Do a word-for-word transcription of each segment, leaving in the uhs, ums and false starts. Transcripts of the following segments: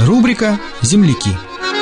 Рубрика «Земляки».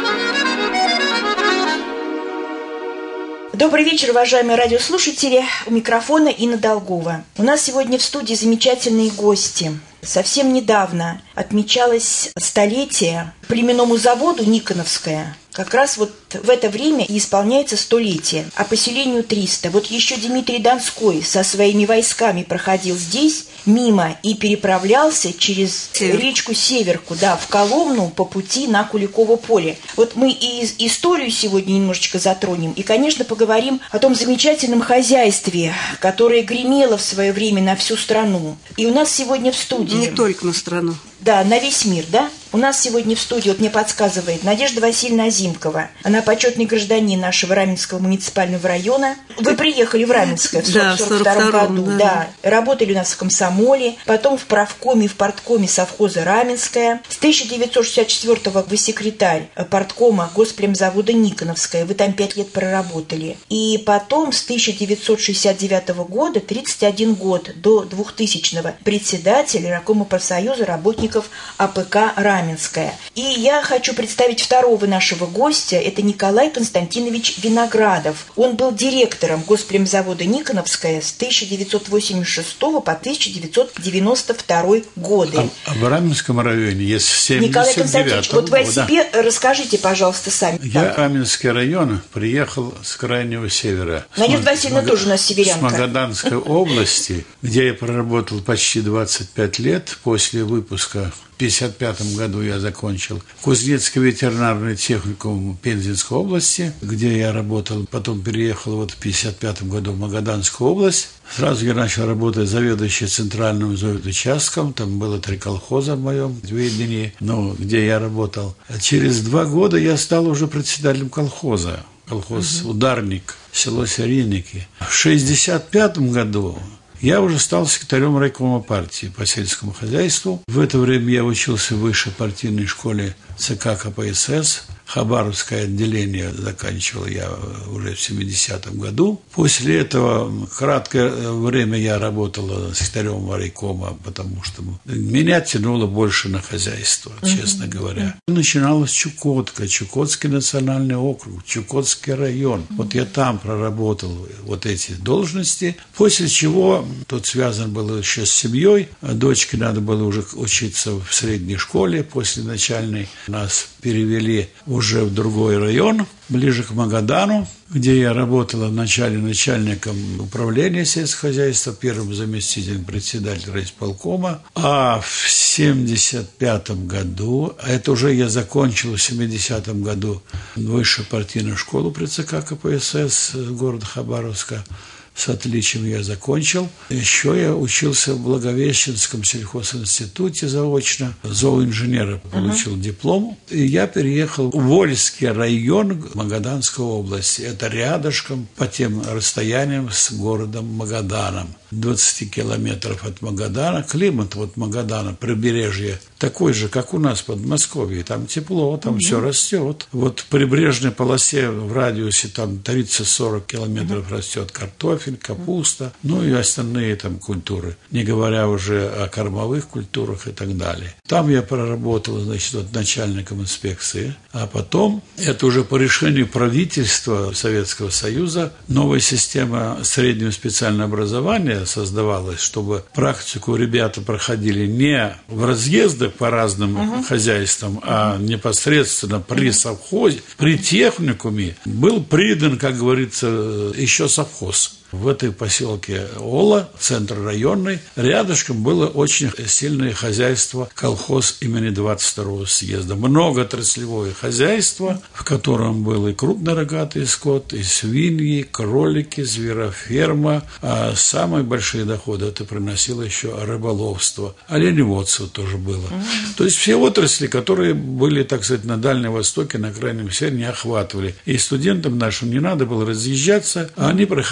Добрый вечер, уважаемые радиослушатели. У микрофона Инна Долгова. У нас сегодня в студии замечательные гости. Совсем недавно отмечалось столетие племенному заводу Никоновское. Как раз вот в это время и исполняется столетие, а поселению триста. Вот еще Дмитрий Донской со своими войсками проходил здесь, мимо, и переправлялся через Север. речку Северку, да, в Коломну по пути на Куликово поле. Вот мы и историю сегодня немножечко затронем, и, конечно, поговорим о том замечательном хозяйстве, которое гремело в свое время на всю страну. И у нас сегодня в студии... Не только на страну. Да, на весь мир, да? У нас сегодня в студии, вот мне подсказывает, Надежда Васильевна Азимкова. Она почетный гражданин нашего Раменского муниципального района. Вы приехали в Раменское в сорок втором году. Да. да. Работали у нас в комсомоле, потом в правкоме, в парткоме совхоза Раменское. С тысяча девятьсот шестьдесят четвёртого вы секретарь парткома госплемзавода Никоновское. Вы там пять лет проработали. И потом с тысяча девятьсот шестьдесят девятого года, тридцать один год, до двухтысячного, председатель Райкома профсоюза работников АПК «Раменское». И я хочу представить второго нашего гостя. Это Николай Константинович Виноградов. Он был директором госплемзавода Никоновское с тысяча девятьсот восемьдесят шестого по тысяча девятьсот девяносто второй годы. А, а в Раменском районе есть семьдесят девятый Николай Константинович, вот вы о года. себе расскажите, пожалуйста, сами. Я в Раменский район приехал с крайнего севера. Надежда Васильевна тоже у нас северянка. С Магаданской области, где я проработал почти двадцать пять лет после выпуска. В тысяча девятьсот пятьдесят пятом году я закончил Кузнецкий ветеринарный техникум Пензенской области, где я работал. Потом переехал вот в тысяча девятьсот пятьдесят пятом году в Магаданскую область. Сразу я начал работать заведующим центральным зооучастком. Там было три колхоза в моем ведении, ну, где я работал. А через два года я стал уже председателем колхоза. Колхоз угу. «Ударник», село Серийники. В шестьдесят пятом году я уже стал секретарем райкома партии по сельскому хозяйству. В это время я учился в высшей партийной школе ЦК КПСС. Хабаровское отделение заканчивал я уже в семидесятом году. После этого краткое время я работал секретарем райкома, потому что меня тянуло больше на хозяйство, честно mm-hmm. говоря. Начиналась Чукотка, Чукотский национальный округ, Чукотский район. Вот я там проработал вот эти должности, после чего тут связан был еще с семьей. Дочке надо было уже учиться в средней школе после начальной. Нас перевели уже в другой район, ближе к Магадану, где я работал вначале начальником управления сельского хозяйства, первым заместителем председателя райисполкома. А в семьдесят пятом году, а это уже я закончил в семидесятом году высшую партийную школу при ЦК КПСС города Хабаровска, с отличием я закончил. Еще я учился в Благовещенском сельхозинституте заочно. Зооинженера получил uh-huh. диплом. И я переехал в Вольский район Магаданской области. Это рядышком по тем расстояниям с городом Магаданом. двадцать километров от Магадана. Климат вот Магадана, прибережье, такой же, как у нас в Подмосковье. Там тепло, там uh-huh. все растет. Вот в прибрежной полосе в радиусе там тридцать-сорок километров uh-huh. растет картофель, капуста, ну и остальные там культуры, не говоря уже о кормовых культурах и так далее. Там я проработал, значит, вот начальником инспекции, а потом, это уже по решению правительства Советского Союза, новая система среднего специального образования создавалась, чтобы практику ребята проходили не в разъездах по разным uh-huh. хозяйствам, а непосредственно при совхозе, при техникуме был придан, как говорится, еще совхоз. В этой поселке Ола, центр районный, рядышком было очень сильное хозяйство, колхоз имени двадцать второго съезда. Многотраслевое хозяйство, в котором был и крупнорогатый скот, и свиньи, кролики, звероферма. А самые большие доходы это приносило еще рыболовство. Оленеводство тоже было. Mm-hmm. То есть все отрасли, которые были, так сказать, на Дальнем Востоке, на Крайнем Севере, не охватывали. И студентам нашим не надо было разъезжаться, а они проходили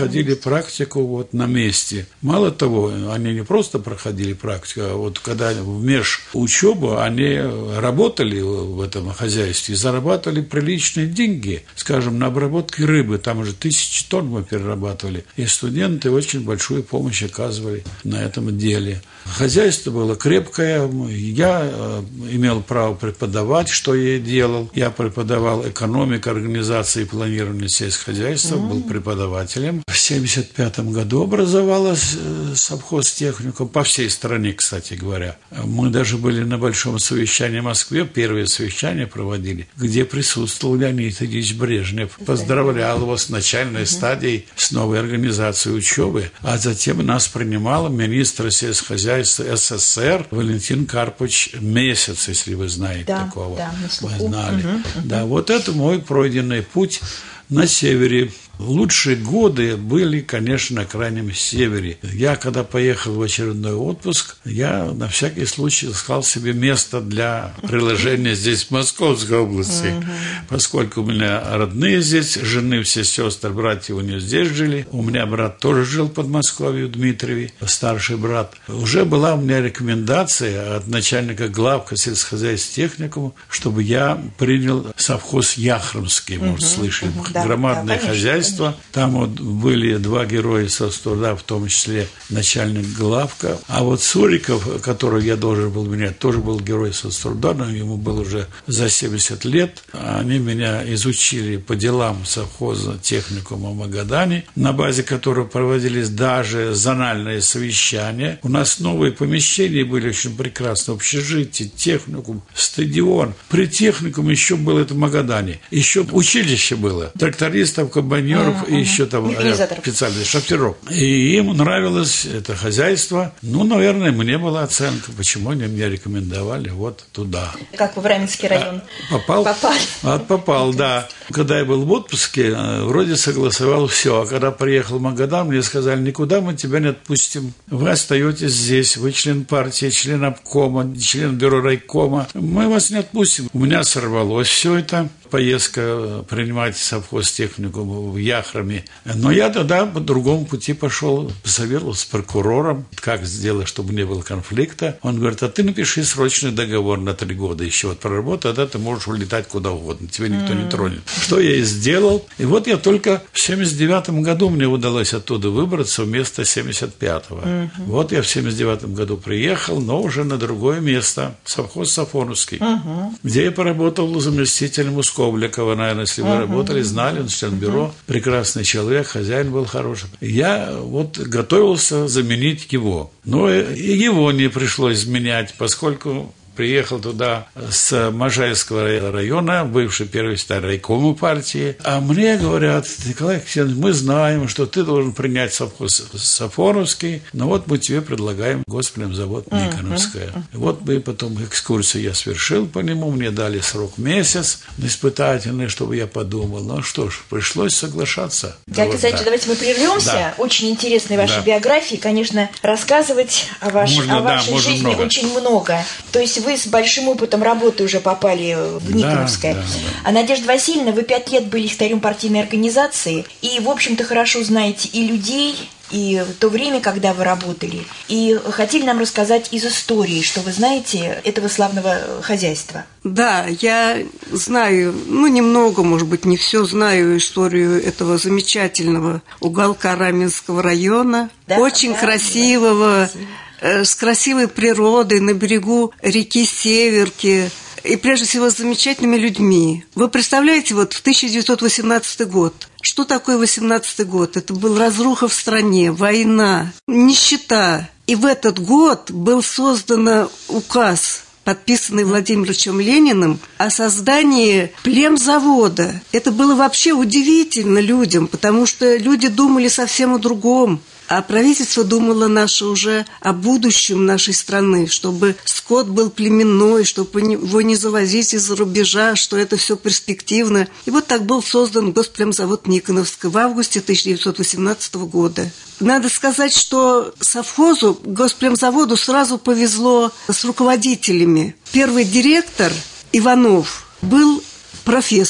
практику вот на месте. Мало того, они не просто проходили практику, а вот когда в межучебу они работали в этом хозяйстве и зарабатывали приличные деньги. Скажем, на обработке рыбы, там уже тысячи тонн мы перерабатывали, и студенты очень большую помощь оказывали на этом деле. Хозяйство было крепкое, я имел право преподавать, что я и делал. Я преподавал экономику, организации и планирование сельскохозяйства, был преподавателем. В семьдесят пятом году образовалась совхозтехникум по всей стране, кстати говоря. Мы даже были на большом совещании в Москве, первое совещание проводили, где присутствовал Леонид Ильич Брежнев. Поздравлял его с начальной стадией, с новой организацией учебы, а затем нас принимал министр сельскохозяйства СССР Валентин Карпович Месяц, если вы знаете да, такого. Да, вы знали. Угу, угу. Да, вот это мой пройденный путь на севере. Лучшие годы были, конечно, на крайнем севере. Я, когда поехал в очередной отпуск, я на всякий случай искал себе место для приложения здесь, в Московской области. Поскольку у меня родные здесь, жены, все сестры, братья у нее здесь жили. У меня брат тоже жил в Подмосковье, в Дмитрове, старший брат. Уже была у меня рекомендация от начальника главка сельскохозяйственного техникума, чтобы я принял совхоз Яхромский, может, угу, слышали, угу, громадное да, хозяйство. Там вот были два героя соцтруда, в том числе начальник главка. А вот Суриков, которого я должен был менять, тоже был герой соцтруда, но ему было уже за семьдесят лет. Они меня изучили по делам совхоза техникума в Магадане, на базе которого проводились даже зональные совещания. У нас новые помещения были очень прекрасные, общежитие, техникум, стадион. При техникуме еще было это в Магадане. Еще училище было. Трактористов, комбайнеров, Uh-huh, и еще там специальных шоферов. И им нравилось это хозяйство. Ну, наверное, мне была оценка, почему они меня рекомендовали вот туда. Как вы в Раменский район попал? Попал. А, попал, да. Когда я был в отпуске, вроде согласовал все. А когда приехал в Магадан, мне сказали, никуда мы тебя не отпустим. Вы остаетесь здесь. Вы член партии, член обкома, член бюро райкома. Мы вас не отпустим. У меня сорвалось все это. Поездка принимать совхоз техникум в Яхроме. Но я тогда по другому пути пошел, посоветовал с прокурором, как сделать, чтобы не было конфликта. Он говорит, а ты напиши срочный договор на три года еще вот проработай, тогда ты можешь улетать куда угодно, тебя никто mm. не тронет. Что я и сделал. И вот я только в семьдесят девятом году мне удалось оттуда выбраться вместо семьдесят пятого. Mm-hmm. Вот я в семьдесят девятом году приехал, но уже на другое место, совхоз Сафоновский, mm-hmm. где я поработал заместителем Скобликова, наверное, если вы uh-huh. работали, знали, он член бюро, uh-huh. прекрасный человек, хозяин был хороший. Я вот готовился заменить его, но и его не пришлось менять, поскольку приехал туда с Можайского района, бывший первый старый райкома партии. А мне говорят, Николай Алексеевич, мы знаем, что ты должен принять совхоз Сафоновский, но вот мы тебе предлагаем госплемзавод Никоновская. Uh-huh. Вот мы потом экскурсию я совершил по нему, мне дали срок месяц испытательный, чтобы я подумал. Ну что ж, пришлось соглашаться. Как вот, да. Давайте мы прервемся. Да. Очень интересные ваши да. биографии. Конечно, рассказывать о, ваш, можно, о вашей да, жизни много. Очень много. То есть вы с большим опытом работы уже попали в Никоновское. Да, да, да. А Надежда Васильевна, вы пять лет были секретарем партийной организации, и, в общем-то, хорошо знаете и людей, и то время, когда вы работали, и хотели нам рассказать из истории, что вы знаете этого славного хозяйства. Да, я знаю, ну, немного, может быть, не все знаю историю этого замечательного уголка Раменского района, да, очень да, красивого, да, с красивой природой на берегу реки Северки и, прежде всего, с замечательными людьми. Вы представляете, вот в тысяча девятьсот восемнадцатый год, что такое восемнадцатый год? Это был разруха в стране, война, нищета. И в этот год был создан указ, подписанный Владимиром Лениным, о создании племзавода. Это было вообще удивительно людям, потому что люди думали совсем о другом. А правительство думало наше уже о будущем нашей страны, чтобы скот был племенной, чтобы его не завозить из-за рубежа, что это все перспективно. И вот так был создан госплемзавод Никоновского в августе тысяча девятьсот восемнадцатого года. Надо сказать, что совхозу, госплемзаводу сразу повезло с руководителями. Первый директор Иванов был профессор.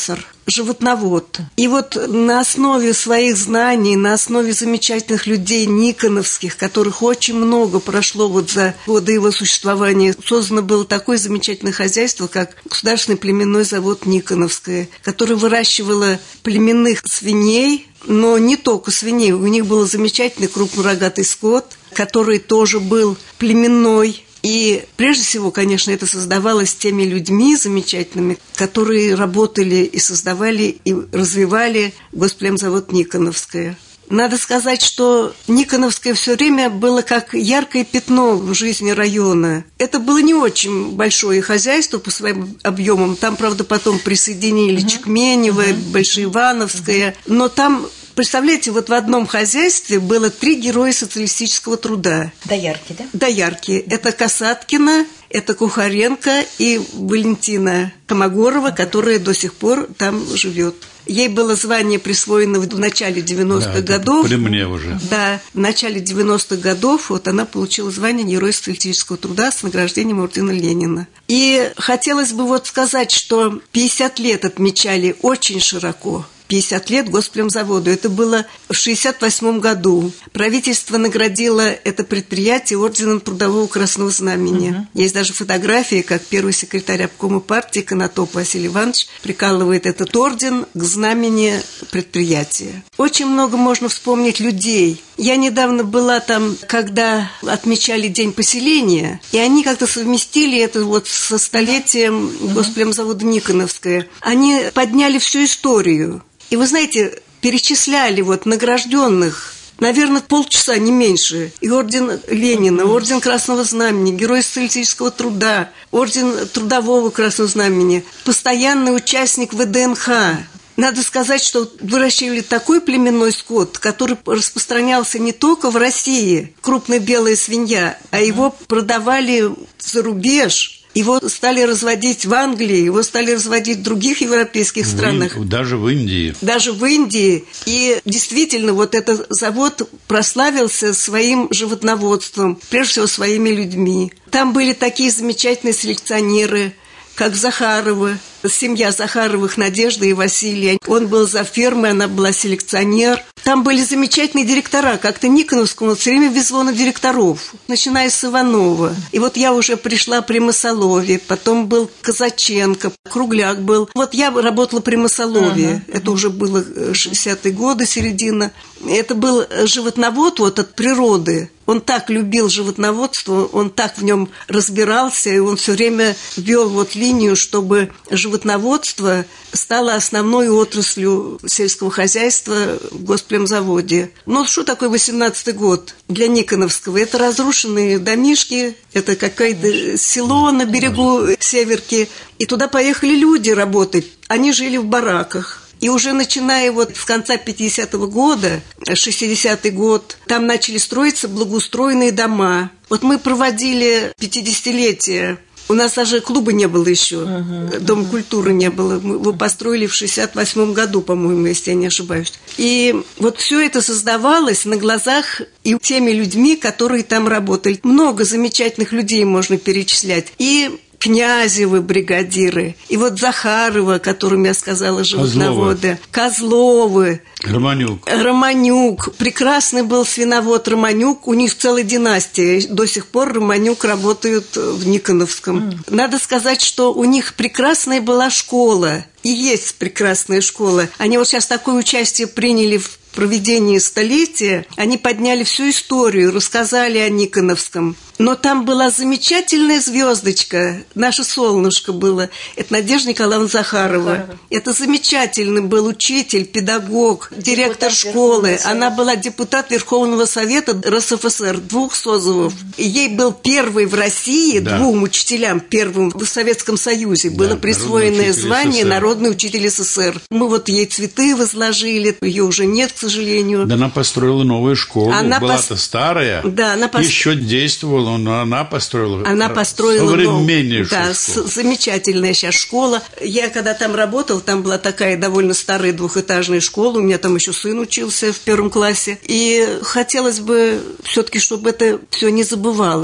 животновод. И вот на основе своих знаний, на основе замечательных людей никоновских, которых очень много прошло вот за годы его существования, создано было такое замечательное хозяйство, как Государственный племенной завод Никоновское, которое выращивало племенных свиней, но не только свиней. У них был замечательный крупнорогатый скот, который тоже был племенной. И прежде всего, конечно, это создавалось теми людьми замечательными, которые работали и создавали, и развивали Госплемзавод Никоновское. Надо сказать, что Никоновское все время было как яркое пятно в жизни района. Это было не очень большое хозяйство по своим объемам. Там, правда, потом присоединили uh-huh. Чекменево, uh-huh. Большеивановское. Uh-huh. Но там, представляете, вот в одном хозяйстве было три героя социалистического труда. Доярки, да? Доярки. Это Касаткина, это Кухаренко и Валентина Комогорова, которая до сих пор там живет. Ей было звание присвоено в начале девяностых да, годов. При мне уже. Да, в начале девяностых годов вот она получила звание Героя социалистического труда с награждением ордена Ленина. И хотелось бы вот сказать, что пятьдесят лет отмечали очень широко. пятьдесят лет Госплемзаводу. Это было в шестьдесят восьмом году. Правительство наградило это предприятие орденом Трудового Красного Знамени. Угу. Есть даже фотографии, как первый секретарь обкома партии Конотоп Василий Иванович прикалывает этот орден к знамени предприятия. Очень много можно вспомнить людей. Я недавно была там, когда отмечали День поселения, и они как-то совместили это вот со столетием Госплемзавода Никоновское. Они подняли всю историю. И вы знаете, перечисляли вот награжденных, наверное, полчаса, не меньше. И орден Ленина, орден Красного Знамени, Герой социалистического труда, орден Трудового Красного Знамени, постоянный участник вэ дэ эн ха. Надо сказать, что выращивали такой племенной скот, который распространялся не только в России, крупная белая свинья, а его продавали за рубеж. Его стали разводить в Англии, его стали разводить в других европейских странах. Даже в Индии. Даже в Индии. И действительно, вот этот завод прославился своим животноводством, прежде всего своими людьми. Там были такие замечательные селекционеры, как Захаровы, семья Захаровых, Надежда и Василия. Он был за фермой, она была селекционер. Там были замечательные директора. Как-то Никоновскому все время везло на директоров, начиная с Иванова. И вот я уже пришла при Масолове, потом был Казаченко, Кругляк был. Вот я работала при Масолове. Uh-huh. Это уже было шестидесятые годы, середина. Это был животновод вот от природы. Он так любил животноводство, он так в нем разбирался, и он все время вел вот линию, чтобы животноводство стало основной отраслью сельского хозяйства в Госплемзаводе. Ну, что такое восемнадцатый год для Никоновского? Это разрушенные домишки, это какое-то село на берегу Северки, и туда поехали люди работать. Они жили в бараках. И уже начиная вот с конца пятидесятого года, шестидесятый год, там начали строиться благоустроенные дома. Вот мы проводили пятидесятилетие. У нас даже клуба не было еще, uh-huh, Дом uh-huh. культуры не было. Мы его построили в шестьдесят восьмом году, по-моему, если я не ошибаюсь. И вот все это создавалось на глазах и теми людьми, которые там работали. Много замечательных людей можно перечислять. И Князевы бригадиры, и вот Захарова, которым я сказала, животноводы, Козловы, Романюк. Романюк. Прекрасный был свиновод Романюк. У них целая династия. До сих пор Романюк работают в Никоновском. Mm. Надо сказать, что у них прекрасная была школа. И есть прекрасная школа. Они вот сейчас такое участие приняли в проведении столетия. Они подняли всю историю, рассказали о Никоновском. Но там была замечательная звездочка, наше солнышко было. Это Надежда Николаевна Захарова. Захарова. Это замечательный был учитель, педагог, директор депутат школы. Она была депутат Верховного Совета эр эс эф эс эр, двух созывов. И ей был первый в России, да. двум учителям, первым в Советском Союзе, да, было присвоенное звание СССР. Народный учитель эс эс эс эр. Мы вот ей цветы возложили, ее уже нет, к сожалению. Да она построила новую школу, она была-то пос... старая, да, она пос... еще действовала. Но она построила, она построила современнейшую да, школу. Замечательная сейчас школа. Я когда там работала, там была такая довольно старая двухэтажная школа. У меня там еще сын учился в первом классе. И хотелось бы все-таки, чтобы это все не забывалось.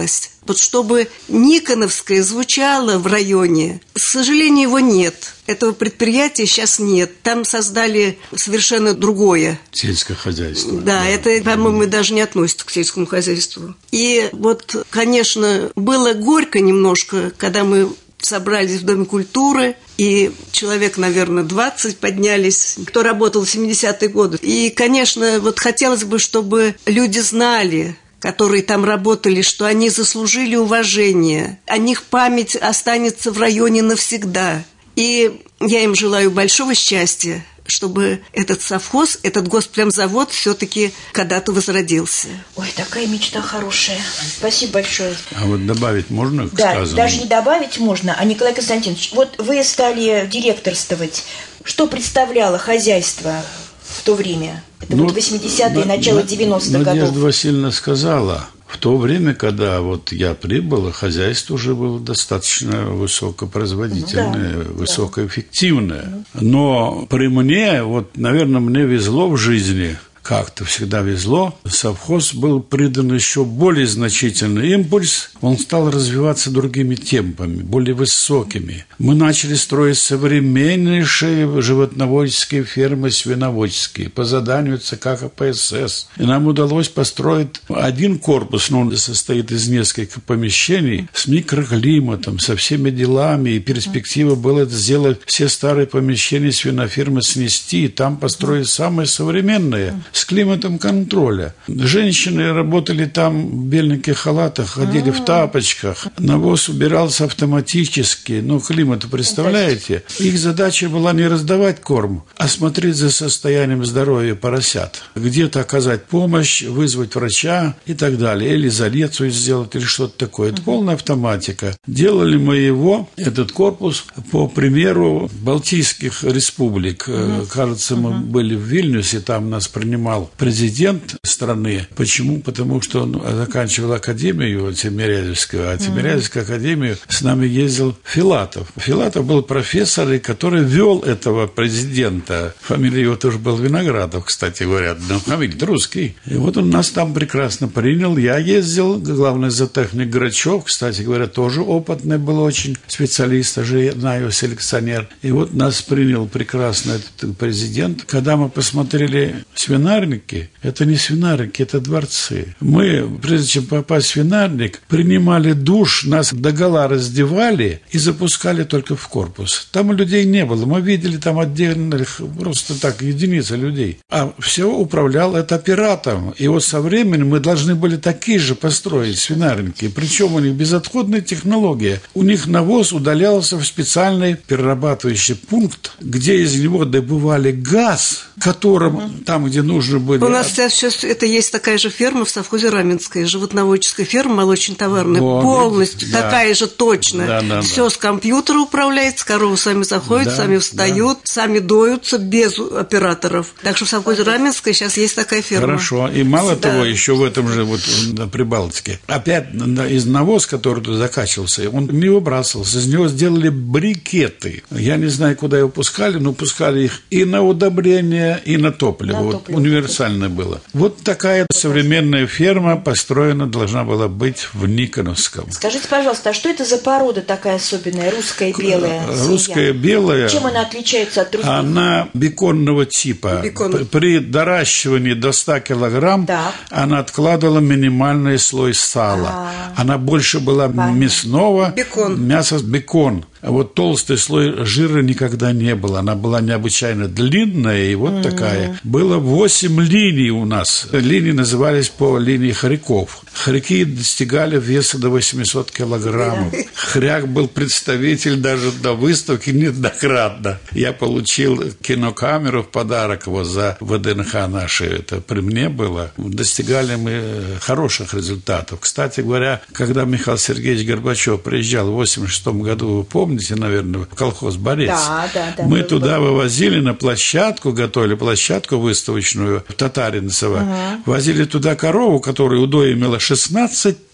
Вот чтобы Никоновское звучало в районе, к сожалению, его нет. Этого предприятия сейчас нет. Там создали совершенно другое. Сельское хозяйство. Да, да. Это, по-моему, даже не относится к сельскому хозяйству. И вот, конечно, было горько немножко, когда мы собрались в Доме культуры, и человек, наверное, двадцать поднялись, кто работал в семидесятые годы. И, конечно, вот хотелось бы, чтобы люди знали, которые там работали, что они заслужили уважение, о них память останется в районе навсегда. И я им желаю большого счастья, чтобы этот совхоз, этот госплемзавод все-таки когда-то возродился. Ой, такая мечта хорошая. Спасибо большое. А вот добавить можно к да, сказанному? Даже не добавить можно. А, Николай Константинович, вот вы стали директорствовать. Что представляло хозяйство в то время? Это ну, вот восьмидесятые, на, начало девяностых годов. Надежда Васильевна сказала, в то время, когда вот я прибыл, хозяйство уже было достаточно высокопроизводительное, ну, да, высокоэффективное. Да. Но при мне, вот, наверное, мне везло в жизни, как-то всегда везло, совхоз был придан еще более значительный импульс, он стал развиваться другими темпами, более высокими. Мы начали строить современнейшие животноводческие фермы, свиноводческие, по заданию ЦК КПСС. И нам удалось построить один корпус, но он состоит из нескольких помещений, с микроклиматом, со всеми делами, и перспектива была сделать все старые помещения свинофермы снести, и там построить самые современные, с климатом контроля. Женщины работали там в беленьких халатах, ходили в тапочках. Навоз убирался автоматически. Ну, климат, представляете? Их задача была не раздавать корм, а смотреть за состоянием здоровья поросят. Где-то оказать помощь, вызвать врача и так далее. Или изоляцию сделать, или что-то такое. Это полная автоматика. Делали мы его, этот корпус, по примеру Балтийских республик. Кажется, мы были в Вильнюсе, там нас принимали президент страны. Почему? Потому что он заканчивал академию Тимирязевскую, а Тимирязевскую академию с нами ездил Филатов. Филатов был профессор, который вел этого президента. Фамилия его тоже был Виноградов, кстати говоря, но фамилия русский. И вот он нас там прекрасно принял. Я ездил, главный зоотехник Грачев, кстати говоря, тоже опытный был очень специалист, даже я знаю, селекционер. И вот нас принял прекрасно этот президент. Когда мы посмотрели свинарники, это не свинарники, это дворцы. Мы, прежде чем попасть в свинарник, принимали душ, нас догола раздевали и запускали только в корпус. Там людей не было. Мы видели там отдельных, просто так, единицы людей. А все управлял это оператором. И вот со временем мы должны были такие же построить свинарники. Причем у них безотходная технология. У них навоз удалялся в специальный перерабатывающий пункт, где из него добывали газ, которым угу. там, где нужно были... У нас сейчас это есть такая же ферма в совхозе Раменская, животноводческая ферма, молочно-товарная, вот, полностью да. такая же точно. Да, да, все да. с компьютера управляется, коровы сами заходят, да, сами встают, да. сами доются без операторов. Так что в совхозе Раменская сейчас есть такая ферма. Хорошо. И мало да. того, еще в этом же вот на Прибалтике, опять из навоз, который тут закачивался, он не выбрасывался, из него сделали брикеты. Я не знаю, куда его пускали, но пускали их и на удобрение, и на топливо. На вот, топливо. Универсально было. Вот такая современная ферма построена должна была быть в Никоновском. Скажите, пожалуйста, а что это за порода такая особенная, русская белая? Русская белая. Чем она отличается от других? Она беконного типа. Бекон. При доращивании до ста килограмм да. она откладывала минимальный слой сала. А-а-а. Она больше была Понятно. мясного. Бекон. Мясо с бекон. А вот толстый слой жира никогда не было. Она была необычайно длинная и вот mm-hmm. такая. Было восемь линий у нас. Линии назывались по линии хорьков. Хорьки достигали веса до восемьсот килограммов. Yeah. Хряк был представитель даже до выставки неоднократно. Я получил кинокамеру в подарок вот за ВДНХ наши. Это при мне было. Достигали мы хороших результатов. Кстати говоря, когда Михаил Сергеевич Горбачев приезжал в восемьдесят шестом году, вы помните, Помните, наверное, колхоз «Борец»? Да, да, да. Мы туда был. вывозили на площадку, готовили площадку выставочную в Татаринцево. Ага. Возили туда корову, которая удой имела шестнадцать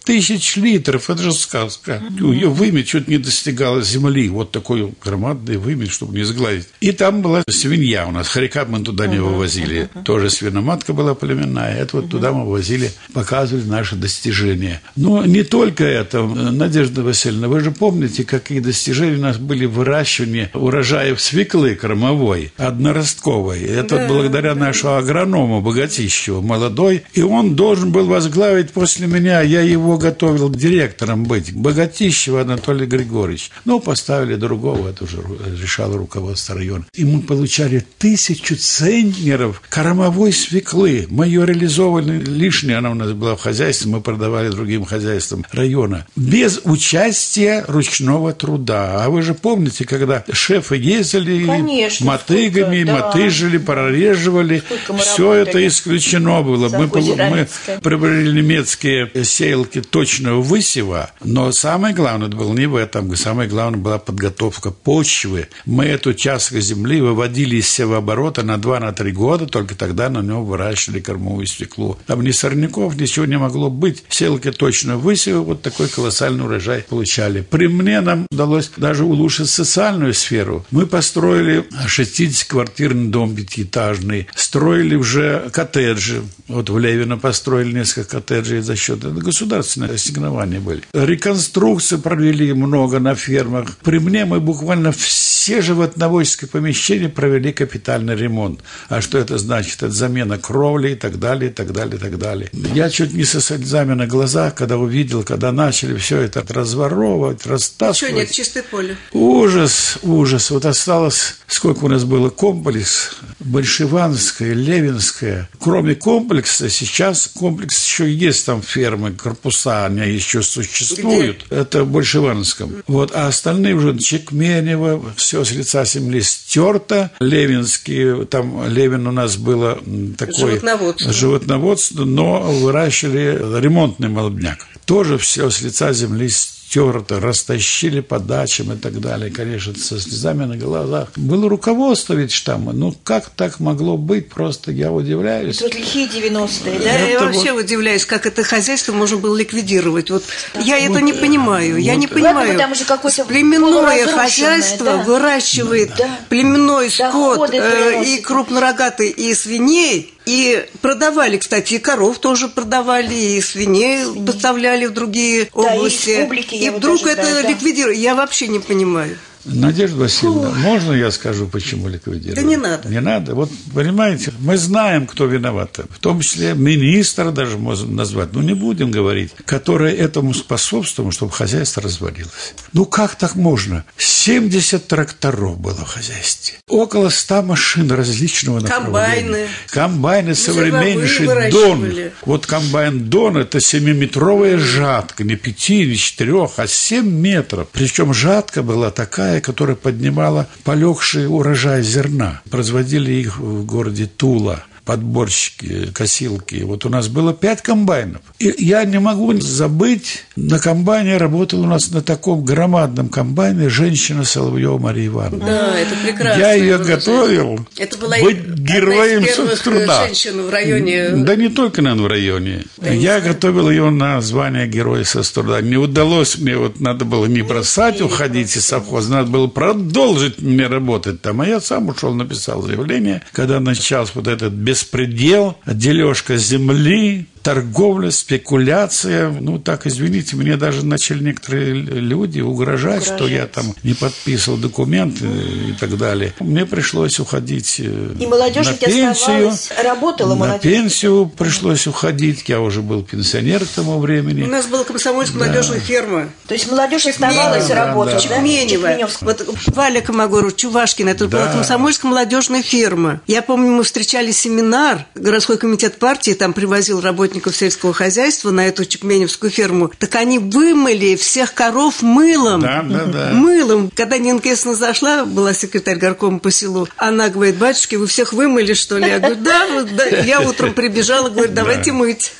тысяч литров, это же сказка. Ее вымя чуть не достигала земли, вот такой громадный вымя, чтобы не сгладить. И там была свинья у нас, хорька мы туда не вывозили, тоже свиноматка была племенная, это вот туда мы вывозили, показывали наши достижения. Но не только это, Надежда Васильевна, вы же помните, какие достижения у нас были в выращивании урожаев свеклы кормовой, одноростковой. Это да, благодаря да. нашему агроному Богатищеву, молодой, и он должен был возглавить после меня, я его готовил директором быть, Богатищева Анатолий Григорьевич. Ну, поставили другого, это уже решало руководство района. И мы получали тысячу центнеров кормовой свеклы. Мы ее реализовывали, лишняя она у нас была в хозяйстве, мы продавали другим хозяйствам района. Без участия ручного труда. А вы же помните, когда шефы ездили, конечно, мотыгами, сколько, да. мотыжили, прореживали, все это исключено было. Мы, мы приобрели немецкие сеялки точного высева, но самое главное было не в этом. Самое главное была подготовка почвы. Мы эту участок земли выводили из севооборота на два-три года, только тогда на нем выращивали кормовую свеклу. Там ни сорняков, ничего не могло быть. Сеялки точного высева, вот такой колоссальный урожай получали. При мне нам удалось даже улучшить социальную сферу. Мы построили шестидесятиквартирный дом пятиэтажный, строили уже коттеджи. Вот в Левино построили несколько коттеджей за счет этого. Государственные ассигнования были. Реконструкции провели много на фермах. При мне мы буквально все животноводческие помещения провели капитальный ремонт. А что это значит? Это замена кровли и так далее, и так далее, и так далее. Я чуть не со слезами на глазах, когда увидел, когда начали все это разворовывать, растаскивать. Ничего нет, чистое поле. Ужас, ужас. Вот осталось, сколько у нас было комплекс, Большеванское, Левинское. Кроме комплекса, сейчас комплекс еще есть, там фермы, корпуса, они еще существуют. Где? Это в Большеванском. Вот, а остальные уже Чекменево, все с лица земли стерто. Левинский, там Левин у нас было такое животноводство, животноводство, но выращивали ремонтный молодняк. Тоже все с лица земли стерто. Стерто, растащили по дачам и так далее, конечно, со слезами на глазах. Было руководство ведь штамма, ну как так могло быть, просто я удивляюсь. Это вот лихие девяностые, да? Я вообще вот... удивляюсь, как это хозяйство можно было ликвидировать. Вот да. я вот, это не понимаю, вот. я не понимаю. Ладно, же племенное хозяйство да. выращивает да. племенной скот э, и крупнорогатый, и свиней. И продавали, кстати, и коров тоже продавали, и свиней Свиней. поставляли в другие да, области. И, и вдруг это знаю, да. ликвидируют. Я вообще не понимаю. Надежда Васильевна, Фу. можно я скажу, почему ликвидировали? Да не надо. Не надо. Вот, понимаете, мы знаем, кто виноват. В том числе министра даже можем назвать, но не будем говорить, который этому способствовал, чтобы хозяйство развалилось. Ну, как так можно? семьдесят тракторов было в хозяйстве. Около ста машин различного направления. Комбайны. Комбайны современнейший Дон. Вот комбайн Дон – это семиметровая жатка. Не пяти, не четырех, а семь метров. Причем жатка была такая, которая поднимала полегший урожай зерна. Производили их в городе Тула. Подборщики, косилки. Вот у нас было пять комбайнов. И я не могу забыть, на комбайне работала у нас на таком громадном комбайне женщина Соловьева Мария Ивановна. Да, это прекрасно. Я ее готовил это была быть героем соцтруда. Женщин в районе. Да не только, наверное, в районе. Да, я готовил ее на звание героя соцтруда. Не удалось мне, вот надо было не бросать, уходить из совхоза, надо было продолжить мне работать там. А я сам ушел, написал заявление, когда начался вот этот беспредел. Беспредел, дележка земли, торговля, спекуляция. Ну, так, извините, мне даже начали некоторые люди угрожать, угрожать. что я там не подписывал документы и так далее. Мне пришлось уходить и молодежь на пенсию. Работала на молодежь. пенсию пришлось уходить. Я уже был пенсионер к тому времени. У нас была комсомольская да. молодежная ферма. То есть молодежь оставалась да, работать, да? Чекменева. Да? Вот Валя Комогорова, Чувашкина, это да. была комсомольская молодежная ферма. Я помню, мы встречали семинар, городской комитет партии там привозил работников сельского хозяйства на эту чекменевскую ферму, так они вымыли всех коров мылом. Да, да, да. Мылом. Когда Нина Кесна зашла, была секретарь горкома по селу, она говорит: батюшки, вы всех вымыли, что ли? Я говорю: да, да. Я утром прибежала, говорю: давайте мыть.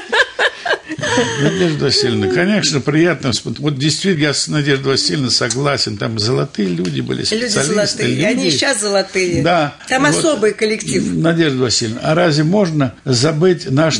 Надежда Васильевна, конечно, приятно. Вот действительно, я с Надеждой Васильевной согласен. Там золотые люди были, специалисты. Люди золотые, люди. Они сейчас золотые. Да. Там вот, особый коллектив. Надежда Васильевна, а разве можно забыть наш народный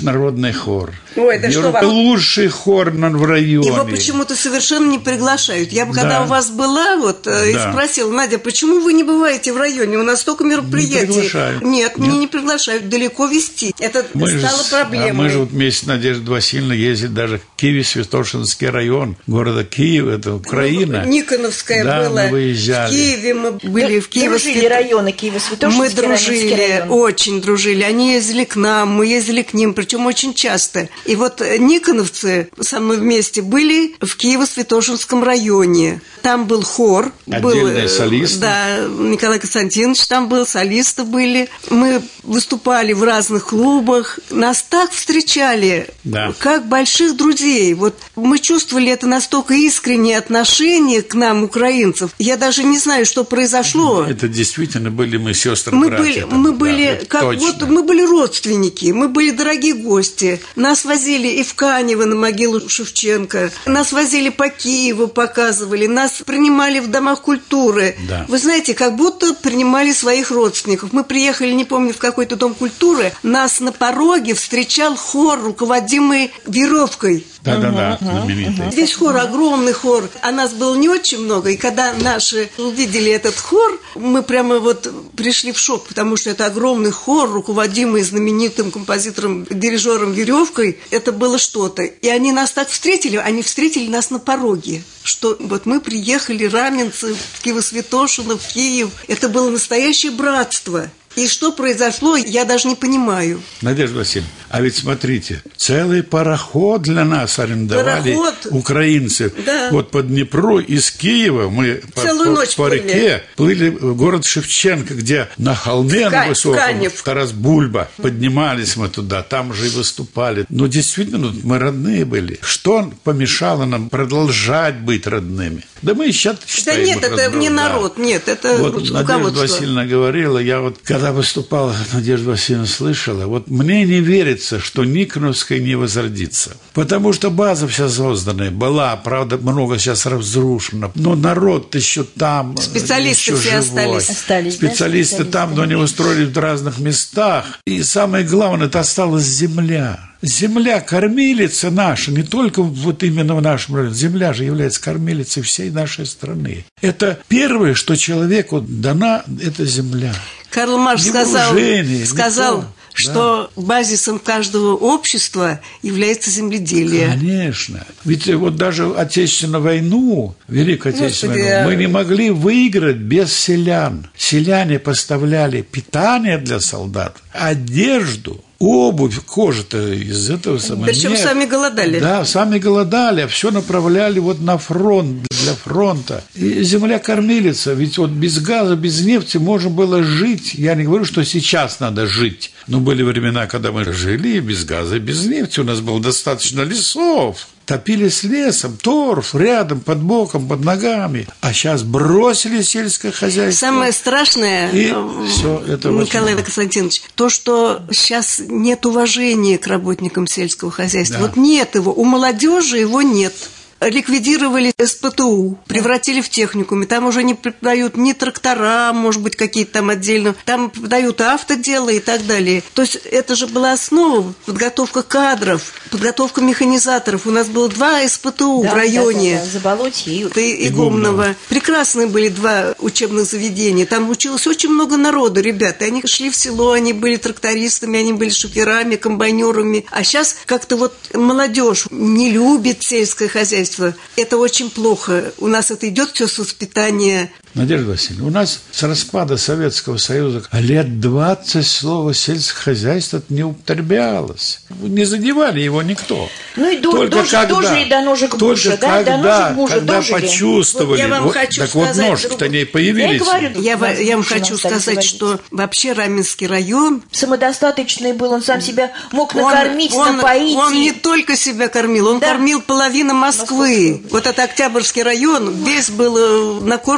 военный хор. Ой, да что вам? Лучший хор в районе. Его почему-то совершенно не приглашают. Я бы, да. когда у вас была, вот, да. и спросила: Надя, почему вы не бываете в районе? У нас столько мероприятий. Не приглашают. Нет, Нет, меня не приглашают. Далеко везти. Это мы стало же, проблемой. А мы же вот вместе с Надеждой Васильевной ездили даже в Киево-Святошинский район города Киев, это Украина. Ну, Никоновская да, была. Мы выезжали. В Киеве мы были. Да, в Киево дружили Свято... районы Киево-Святошинский. Мы дружили, очень дружили. Они ездили к нам, мы ездили к ним, причем очень часто. И вот никоновцы со мной вместе были в Киево-Святошинском районе. Там был хор. Отдельные был, солисты. Да, Николай Константинович там был, солисты были. Мы выступали в разных клубах. Нас так встречали, да. как больших друзей. Вот мы чувствовали это настолько искреннее отношение к нам, украинцев. Я даже не знаю, что произошло. Это действительно были мы сестры, мы братья. Были, там, мы да, были, как, вот, мы были родственники, мы были дорогие гости. Нас возили и в Канево на могилу Шевченко. Нас возили по Киеву, показывали. Нас принимали в домах культуры. Да. Вы знаете, как будто принимали своих родственников. Мы приехали, не помню, в какой-то дом культуры. Нас на пороге встречал хор, руководимый веревкой. Да-да-да, знаменитый. Весь хор, огромный хор. А нас было не очень много. И когда наши увидели этот хор, мы прямо вот пришли в шок, потому что это огромный хор, руководимый знаменитым композитором, дирижером Веревкой. Это было что-то. И они нас так встретили, они встретили нас на пороге. Что вот мы приехали, раменцы, в Киево-Святошино, в Киев. Это было настоящее братство. И что произошло, я даже не понимаю. Надежда Васильевна, а ведь смотрите, целый пароход для нас арендовали пароход. Украинцы. Да. Вот по Днепру из Киева мы Целую по, ночь по реке плыли в город Шевченко, где на холме на высоком Тарас Бульба. Поднимались мы туда, там же и выступали. Но действительно, мы родные были. Что помешало нам продолжать быть родными? Да мы сейчас считаем. Да нет, это родной, не да. народ, нет, это вот руководство. Надежда Васильевна говорила, я вот когда выступала, Надежда Васильевна слышала, вот мне не верится, что Никоновская не возродится. Потому что база вся созданная была, правда, много сейчас разрушено, но народ еще там. Специалисты еще все живой. остались. остались. Специалисты да? там, но они устроились в разных местах. И самое главное, это осталась земля. Земля кормилица наша, не только вот именно в нашем районе. Земля же является кормилицей всей нашей страны. Это первое, что человеку дана, это земля. Карл Маркс сказал, сказал что да. базисом каждого общества является земледелие. Конечно. Ведь вот даже Отечественную войну, Великую Отечественную Господи, войну, мы не могли выиграть без селян. Селяне поставляли питание для солдат, одежду, обувь, кожа-то из этого самого. Причем нет. сами голодали. Да, сами голодали, а все направляли вот на фронт, для фронта. И земля кормилица, ведь вот без газа, без нефти можно было жить. Я не говорю, что сейчас надо жить. Но были времена, когда мы жили без газа, без нефти. У нас было достаточно лесов. Топились лесом, торф рядом, под боком, под ногами. А сейчас бросили сельское хозяйство. Самое страшное, и все это Николай очень... Константинович, то, что сейчас нет уважения к работникам сельского хозяйства. Да. Вот нет его, у молодежи его нет. Ликвидировали эс пэ тэ у, превратили в техникуме. Там уже не преподают ни трактора, может быть, какие-то там отдельно. Там преподают автодело и так далее. То есть это же была основа, подготовка кадров, подготовка механизаторов. У нас было два эс пэ тэ у да, в районе. Да, да, да. Заболотье и, и, и Гумного. Прекрасные были два учебных заведения. Там училось очень много народу, ребята. Они шли в село, они были трактористами, они были шоферами, комбайнерами. А сейчас как-то вот молодежь не любит сельское хозяйство. Это очень плохо. У нас это идет все с воспитания. Надежда Васильевна, у нас с распада Советского Союза лет двадцать слово сельскохозяйство не употреблялось. Не задевали его никто. Ну и до, только дожили, когда, дожили до ножек мужа, да? Когда, до ножек мужа когда дожили. почувствовали. Вот я вам вот, хочу так сказать, вот ножки-то не появились. Я, говорю, я, я, я вам хочу сказать, что вообще Раменский район... Самодостаточный был, он сам себя мог накормить, он, напоить. Он, он не только себя кормил, он да. кормил половину Москвы. Москвы. Вот этот Октябрьский район весь был накормлен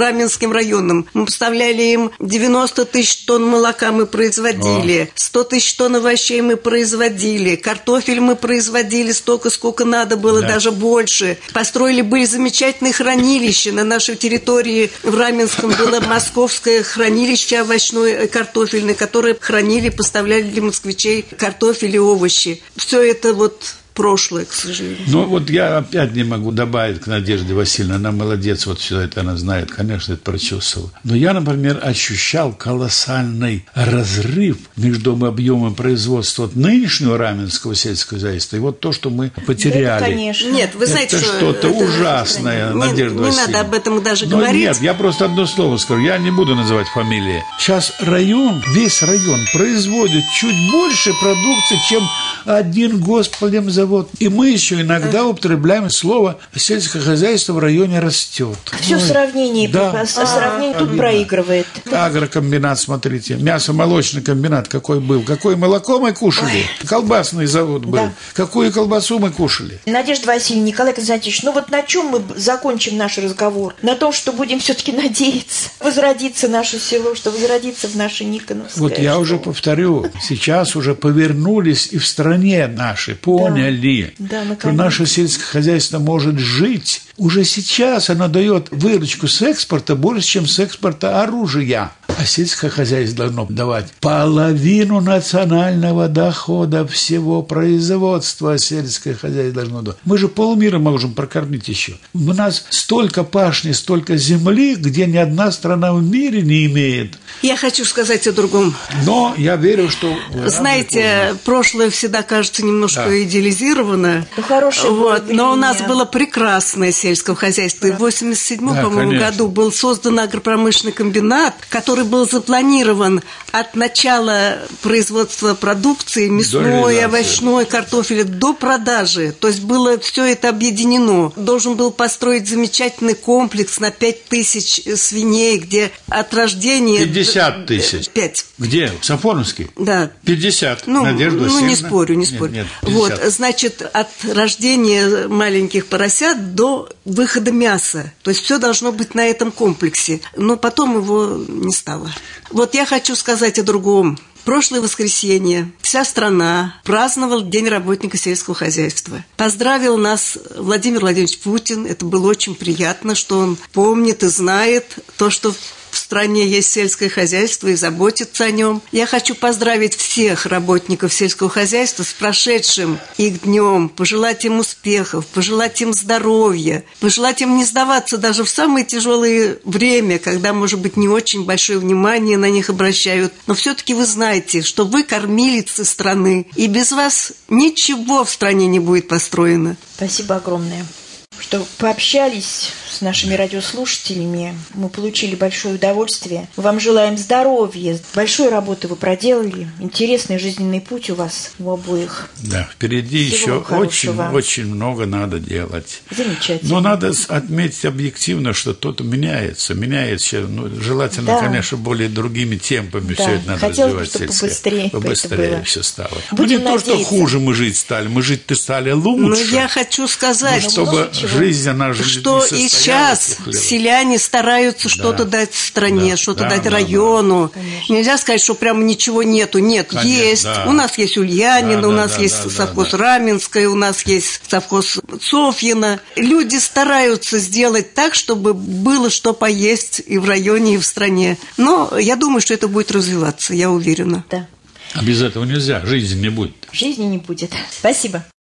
Раменским районом. Мы поставляли им девяносто тысяч тонн молока мы производили, сто тысяч тонн овощей мы производили, картофель мы производили столько, сколько надо было, да. даже больше. Построили были замечательные хранилища. На нашей территории в Раменском было московское хранилище овощное, картофельное, которое хранили, поставляли для москвичей картофель и овощи. Все это вот прошлое, к сожалению. Ну, вот я опять не могу добавить к Надежде Васильевне. Она молодец, вот все это она знает, конечно, это прочувствовала. Но я, например, ощущал колоссальный разрыв между объемом производства от нынешнего раменского сельского хозяйства и вот то, что мы потеряли. Да, это, конечно. Нет, вы знаете, это что... что-то это ужасное, не, Надежда не Васильевна. Не надо об этом даже Но говорить. Нет, я просто одно слово скажу. Я не буду называть фамилии. Сейчас район, весь район производит чуть больше продукции, чем один госплемзавод. И мы еще иногда употребляем слово «сельское хозяйство в районе растет». Все в сравнении, да. сравнение тут проигрывает. Агрокомбинат, смотрите, мясо-молочный комбинат какой был, какое молоко мы кушали, Ой. колбасный завод был, да. какую колбасу мы кушали. Надежда Васильевна, Николай Константинович, ну вот на чем мы закончим наш разговор? На том, что будем все-таки надеяться возродиться наше село, что возродиться в наше Никоновское. Вот я что? уже повторю, сейчас уже повернулись и в стране нашей, поняли, да. Да, что наше сельское хозяйство может жить. Уже сейчас оно дает выручку с экспорта больше, чем с экспорта оружия. А сельское хозяйство должно давать половину национального дохода всего производства сельское хозяйство должно давать. Мы же полмира можем прокормить еще. У нас столько пашни, столько земли, где ни одна страна в мире не имеет. Я хочу сказать о другом. Но я верю, что... Знаете, прошлое всегда кажется немножко да. идеализировано. Ну, хорошее вот, но у нас было прекрасное сельское хозяйство. И в восемьдесят седьмом, да, по-моему, конечно. году был создан агропромышленный комбинат, который был запланирован от начала производства продукции, мясной, овощной, картофеля, до продажи. То есть было все это объединено. Должен был построить замечательный комплекс на пять тысяч свиней, где от рождения... пятьдесят тысяч. пять. Где? В Сафоновске? Да. пятьдесят. Ну, Надежда ну не спорю, не спорю. Нет, нет, вот, значит, от рождения маленьких поросят до выхода мяса. То есть все должно быть на этом комплексе. Но потом его не стало. Вот я хочу сказать о другом. Прошлое воскресенье вся страна праздновала День работника сельского хозяйства. Поздравил нас Владимир Владимирович Путин. Это было очень приятно, что он помнит и знает то, что в стране есть сельское хозяйство и заботится о нем. Я хочу поздравить всех работников сельского хозяйства с прошедшим их днем, пожелать им успехов, пожелать им здоровья, пожелать им не сдаваться даже в самое тяжелое время, когда, может быть, не очень большое внимание на них обращают. Но все-таки вы знаете, что вы кормилицы страны, и без вас ничего в стране не будет построено. Спасибо огромное, что пообщались с нашими радиослушателями. Мы получили большое удовольствие. Мы вам желаем здоровья. Большой работы вы проделали. Интересный жизненный путь у вас у обоих. Да, впереди Всего еще очень-очень много надо делать. Замечательно. Но надо отметить объективно, что что-то меняется. Меняется, ну, желательно, да. конечно, более другими темпами да. все это надо Хотелось развивать. Хотелось бы побыстрее. Побыстрее все стало. Будем ну, не надеяться. то, что хуже мы жить стали, мы жить-то стали лучше. Но я хочу сказать, но чтобы что, жизнь, она же что и сейчас селяне стараются да. что-то дать стране, да. что-то да, дать да, району. Да. Нельзя сказать, что прямо ничего нету. Нет, конечно, есть. Да. У нас есть Ульянина, да, у нас да, есть да, совхоз да, Раменское, у нас есть совхоз Софьино. Люди стараются сделать так, чтобы было что поесть и в районе, и в стране. Но я думаю, что это будет развиваться, я уверена. Да. А без этого нельзя, жизни не будет. Жизни не будет. Спасибо.